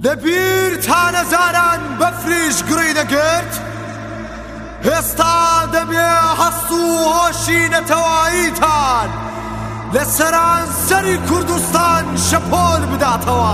لبیر تانەزاران بەفریش گڕی دەگرت هێستا دەبێ هەست و هۆشی نەتەواییتان لە سەرانسەری کوردستان شەپۆل بداتەوە.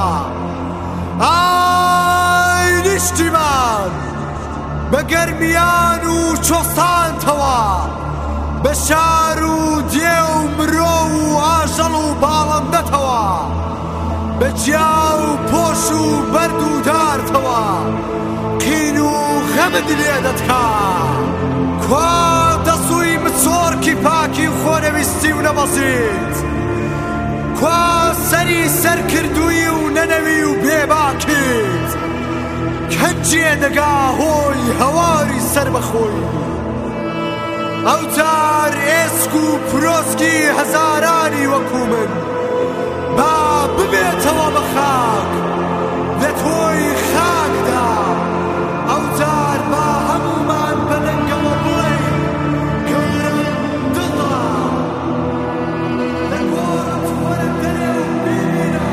ئای نیشتیمان بە گەرمیان و چۆستانتەوە بە شار و دێ و مرۆ و ئاژەڵ و باڵندەتەوە بە جیا و پۆش و بەرد و دارتەوە قین و غەمت لێ دەتکا کوا دەسووی مچۆرکی پاکی و خۆنەویستی و نەبەزیت کوا سەری سەر کردووی و نەنەوی و بێباکیت کەنجێ دەگا هۆی هەواری سەر بەخۆی ئەو جار ئێسک و پرۆسکی هەزارانی وەکو من با ببێتەوە بە خاک لە تۆی خاکدا ئەو جار با هەمومان بەدەنگەوە بڵێین گەورە دڵە لە گۆڕت وەرە دەرێ و ببینە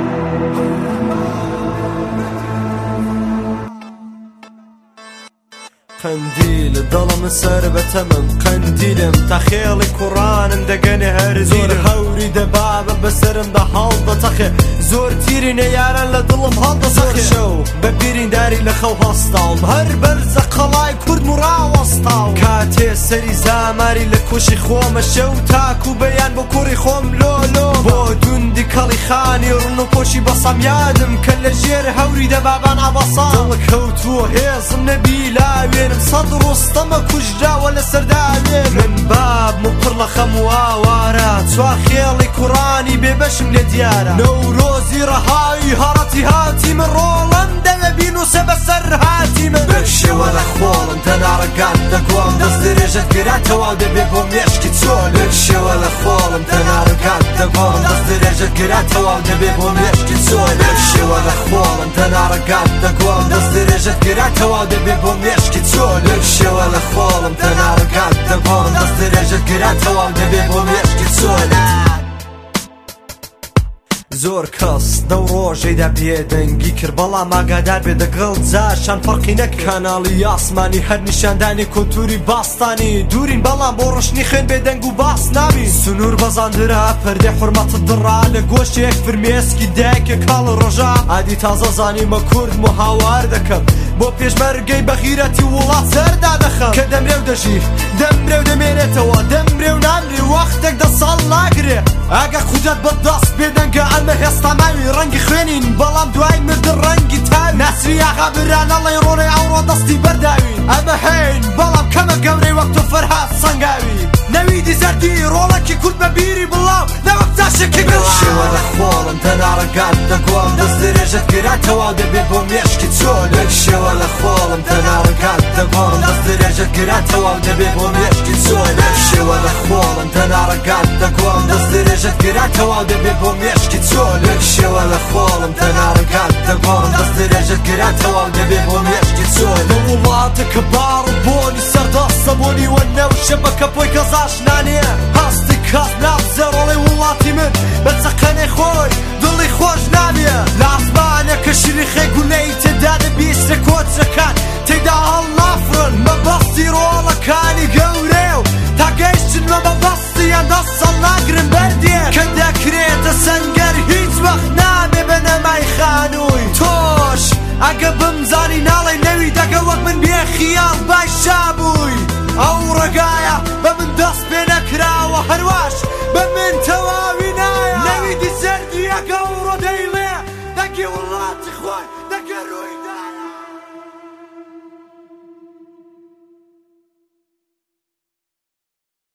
قندیل دڵم سەر بەتەمم قندیلم تا خێڵی کوڕانم دەگەنێ هەر زۆر هەوری دەبابە بەسرمدا هەڵدەتەخێ زۆر تیرینە یاران لە دڵم هەڵدەسەخێ شەو بە بیرینداری لە خەو هەستاوم هەر بەرزە قەڵای کورد و ڕاوەستاو کاتێ سەری زاماری لە کوشی خۆمە شەو تاکو بەیان بۆ کوڕی خۆم لۆلۆ بۆ دوندی کەڵی خانی ڕون و پۆشی بەسەم یادم کە لە ژێر هەوری دەبابان ئابەسان دڵ کەوتووە هێزم نەبیلاوێنم سەد ڕۆستەمە کوژراوە لە سەرداوێ من بابم و پڕ لە خەم و ئاوارە چوا خێڵی کوڕانی بێبەشم لێ دیارە نەورۆزی ڕەهاوی هەڕەتی هاتی من ڕۆڵم دەوێ بینوسە بەسەر هاتی من بەکشەوە لە خۆڵم تەناڕەکان دەگوڵم دەست درێژت گراتەوە دەبێ بۆ مێشکی چۆل بەکشەوە لە خۆڵم تەناڕەکان دەگوڵم دەست درێژت گراتەوە دەبێ بۆ مێشکی چۆل بەکشەوە لە خۆڵم تەناڕەکان دەگوڵم دەست درێژت گراتەوە دەبێ بۆ مێشکی چۆل بەکشەوە لە خۆڵم تەناڕەکان دەگوڵم دەست درێژت گراتەوە دەبێ بۆ مێشکی چۆل زۆر کەس دەو ڕۆژەیدا بێدەنگی کرد بەڵام ئاگادار بێ دەگەڵ جاشان فەرقی نەکرد کاناڵی ئاسمانی هەر نیشاندانی کۆلتوری باستانی دوورین بەڵام بۆ ڕشنی خوێن بێدەنگ و باس نابین سنوور بەزاندرا پەردەی حورمەتت دڕا لە گۆشتی یەک فرمێسکی دایکێ کاڵ ڕۆژا ئادی تازە زانیمە کورد و هاوار دەکەم بۆ پێشمەرگەی بەخیرەتی وڵات سەردا دەخەم کە دەمرێ و دەژی دەمرێ و دەمێنێتەوە دەمرێ و نامری وەختێک دە ساڵ ناگرێ ئاگە خوجەت بەدەست بێدەنگە ئەمە هێستا ماوی ڕەنگی خوێنین بەڵام دوای مردن ڕەنگی تاوی ناسری ئاغا برانەڵی ڕۆڕی ئەوڕۆ دەستی بەرداوین ئەمە هەین بەڵام کەمە گەورەی وەک تۆ فەرهاد سەنگاوی نەویدی زەردی ڕۆڵەکی کورد بە بیری بڵاو نەوەک تاشێکی گەڵشەوە لە خۆڵم تەناڕەکان دەگوڵم دەست درێژت گراتەوە دەبێ بۆ مێشکی چۆل بەکشەوە لە خۆڵم تەناڕەکان دەگوڵم دەست درێژت گراتەوە دەبێ بۆ مێشکی چۆل بەکشەوە لە خۆڵم تەناڕەکان دەگوڵم دەست درێژت گراتەوە دەبێ بۆ مێشکی چۆل بەکشەوە لە خۆڵم تەناڕەکان دەگوڵم دەست درێژت گراتەوە دەبێ بۆ مێشکی چۆل لە وڵاتێکە باڕ بۆنی سەردەستە بۆنی وەنەو شەبەکە پۆی کەزاش نانێ هەستی کات نابزێ ڕۆڵی وڵاتی من بە چەقەنەی خۆی دڵی خۆش نابێ لە ئاسمانێکە شیری گولەی تێدا دەبیستە کۆچەکان تێدا هەڵ نافرن مەبەستی ڕۆڵەکانی گەورێ و تا گەیشتنمە مەبەستیان دەست سەڵ ناگرن بەردێ کە دەکرێتە سەنگەر هیچ وەخت نابێ بە نەمای خانووی تۆش ئەگە بمزانی ناڵێ نەوی دەگە وەک من بێ خیاڵ باشا بووی ئەو ڕێگایە بە من دەست پێ نەکە